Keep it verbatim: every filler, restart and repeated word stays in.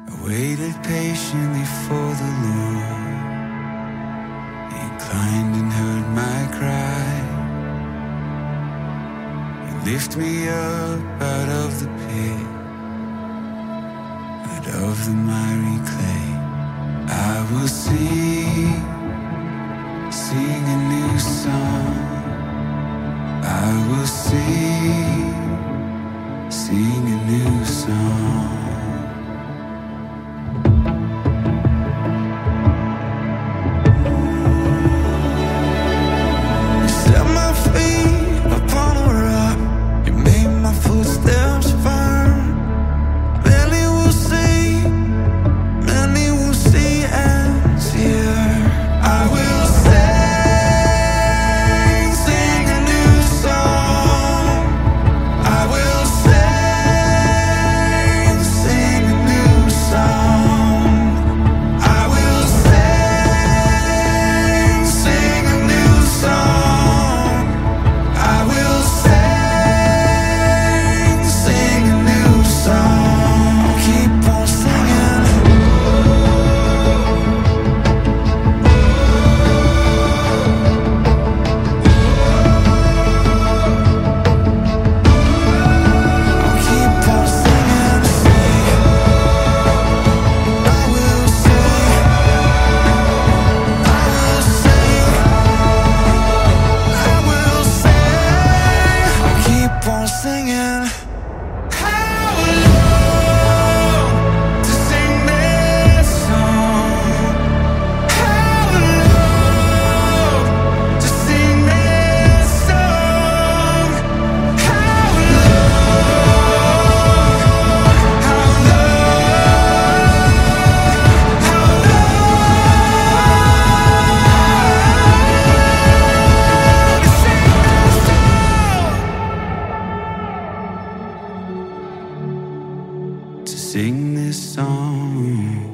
I waited patiently for the Lord. He inclined and heard my cry. He lifted me up out of the pit, out of the miry clay. I will sing, sing a new song. I will sing, sing a new song. You set my feet upon a rock. You made my footsteps firm. Many will see, many will see and hear. I will sing, sing a new song. I will sing, sing a new song. I will sing, sing a new song. I will sing, sing a new song. Keep on singing. I'll keep on singing. I will sing. I will sing. I will sing. I'll keep on singing. How long to sing this song? How long to sing this song? How long? How long? How long to sing this song? To sing this song.